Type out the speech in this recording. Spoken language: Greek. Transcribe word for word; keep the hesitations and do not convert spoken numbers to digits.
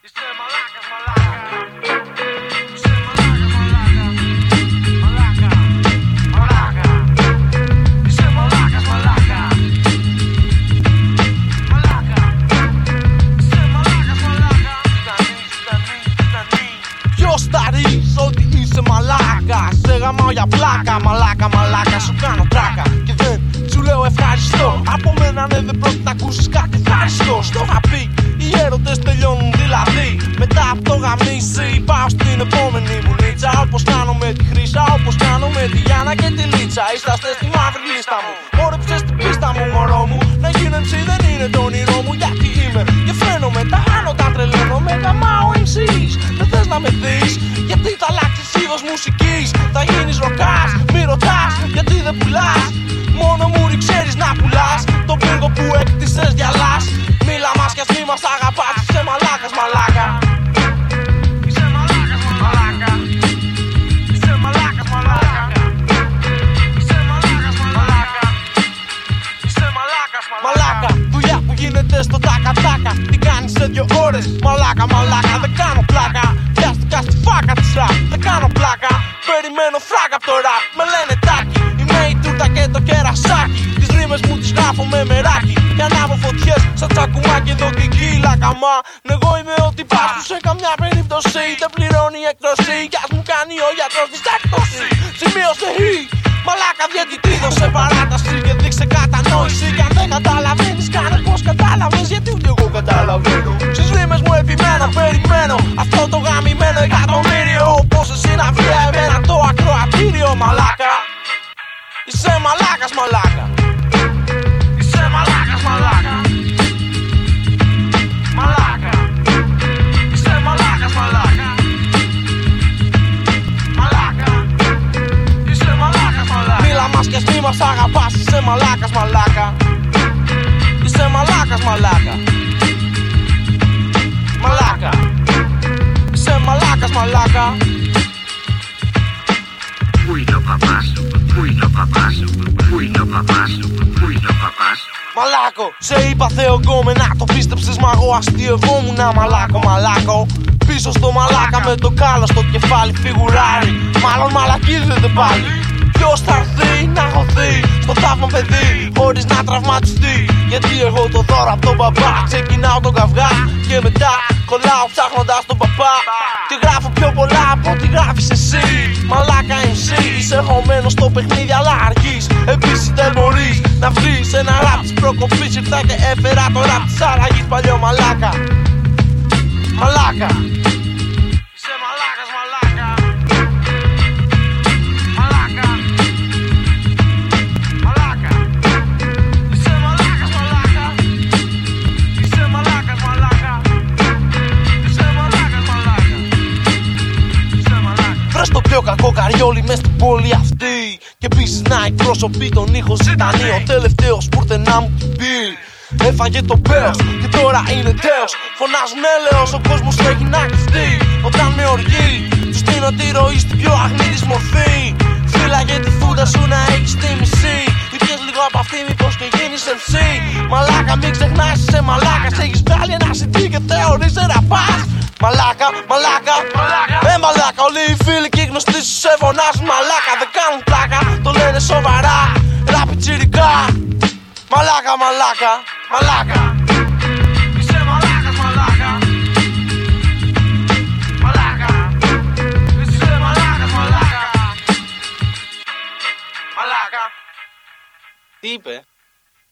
Είσαι μαλάκας, μαλάκα. Είσαι μαλάκας, μαλάκα. Μαλάκα, μαλάκα. Είσαι μαλάκας, μαλάκα. Μαλάκα. Είσαι μαλάκας, μαλάκα. Στανή, στανή, στανή. Ποιος θα ρεις ότι είσαι μαλάκα? Σε γαμάω για πλάκα. Μαλάκα, μαλάκα, σου κάνω τράκα. Και δεν σου λέω ευχαριστώ. Από μένα ναι, δεν πρόκειται να ακούσεις κάτι ευχαριστώ. Στο είχα πει, οι έρωτες τελειώνουν δηλαδή. Μετά από το γαμίσι πάω στην επόμενη βουλίτσα. Όπως κάνω με τη Χρύσα, όπως κάνω με τη Γιάννα και τη Λίτσα. Είσαστε στη μαύρη λίστα μου, όρεψες την πίστα μου μωρό μου. Να γίνω εμ σι δεν είναι το όνειρό μου. Γιατί είμαι και φαίνομαι, τα άνω τα τρελαίνω. Με γαμάω εμ σις, δεν θες να με δεις. Γιατί θα αλλάξεις είδος μουσικής. Θα γίνεις ροκάς, μη ρωτάς γιατί δεν πουλάς. Μόνο μουρι ξέρεις να πουλάς. Το πύργο που έκτισες γυαλάς. Μίλα μας κι ας μη μας αγαπάς. Είσαι μαλάκας, μαλάκα. Είσαι μαλάκας, μαλάκα. Είσαι μαλάκας, μαλάκα. Είσαι μαλάκας, μαλάκα. Είσαι μαλάκας, μαλάκα. Δουλειά που γίνεται στο τάκα τάκα. Τι κάνεις σε δυο ώρες? Μαλάκα, μαλάκα. Δεν κάνω πλάκα. Πιάστηκα στη φάκα της ραπ. Δεν κάνω πλάκα. Περιμένω φράγκα απ' το ραπ. Με λένε τάκι. Είμαι η τούρτα και το κερασάκι. Τις ρήμες μου τις γράφω με μεράκι. Και ανάβω φωτιές σαν τσακουμάκι εδώ και εκεί λακαμά. Εγώ είμαι ό,τι πας που σε καμιά περίπτωση δεν πληρώνει η εκτρωσή. Κι ας μου κάνει ο γιατρός της τάκτωση. Σημείωσε χ. Μαλάκα διαιτητή, δώσε παράταση και δείξε κατανόηση. Κι αν δεν καταλαβαίνεις κάνε πως κατάλαβες. Γιατί ούτε εγώ καταλαβαίνω. Στις ρήμες μου επιμένω, περιμένω αυτό το γαμημένο εκατομμύριο. Πως εσύ να βγει εμένα το ακροατήριο. Μαλάκα. Είσαι μαλάκας, μαλάκα. Είσαι μαλάκας, μαλάκα. Μαλάκα. Είσαι μαλάκας, μαλάκα. Μαλάκα. Είσαι μαλάκας, μαλάκα. Μίλα μας κι ας μη μας αγαπάς. Είσαι μαλάκας, μαλάκα. Είσαι μαλάκας, μαλάκα. Μαλάκα. Είσαι μαλάκας, μαλάκα. Πού είναι ο παπάς σου, πού είναι ο παπάς σου, πού είναι ο παπάς σου, πού είναι ο παπάς σου. Μαλάκο, σε είπα θεογκόμενα, το πίστεψες μα εγώ αστειευόμουνα. Μαλάκο, μαλάκο, πίσω στο μαλάκα με το κάλο στο κεφάλι φιγουράρι. Μάλλον μαλακίζεται πάλι. Ποιος θα έρθει να χωθεί στο θαύμα παιδί χωρίς να τραυματιστεί? Γιατί εγώ το δώρο από τον μπαμπά ξεκινάω τον καυγά και μετά κολλάω ψάχνοντας τον παπά. Και γράφω πιο πολλά από ό,τι γράφεις εσύ. Μαλάκα εμ σι, είσαι χωμένος στο παιχνίδι αλλά αργείς. Επίσης δεν μπορείς να βρεις ένα ραπ της προκοπής. Ήρθα και έφερα το ραπ της αλλαγής. Παλιό μαλάκα. Μαλάκα. Είσαι μαλάκας, μαλάκα. Μαλάκα. Μαλάκα. Είσαι μαλάκας, μαλάκα. Είσαι μαλάκας, μαλάκα. Είσαι μαλάκας, μαλάκα. Είσαι μαλάκα. Βρες το πιο κακό καριόλι μες στην πόλη αυτή. Και επίσης να εκπροσωπεί τον ήχο ζητανή. Ο τελευταίος που ήρθε να μου πει. Έφαγε το πέος και τώρα είναι τέος. Φωνάζουν έλεος, ο κόσμος έχει να κλειστεί. Όταν με οργή, τους δίνω τη ροή στην πιο αγνή της μορφή. Φύλαγε τη φούντα σου να έχεις τη μισή. Ήπιες λίγο από αυτή μήπως και γίνεις εμ σι. Μαλάκα μην ξεχνάς είσαι μαλάκας. Έχεις βγάλει ένα σι ντι και θεωρείς ραπάς. Μαλάκα, μαλάκα, μαλάκα. Ε μαλάκα, όλοι οι φίλοι και οι γνωστοί σου σε φωνάζουν μαλάκα. Δεν κάνουν πλάκα, το λένε σοβαρά. Ράπι τσιρικά. Μαλάκα, μαλάκα, μαλάκα. Είσαι μαλάκας, μαλάκα. Μαλάκα. Είσαι μαλάκας, μαλάκα. Μαλάκα. Τι είπε?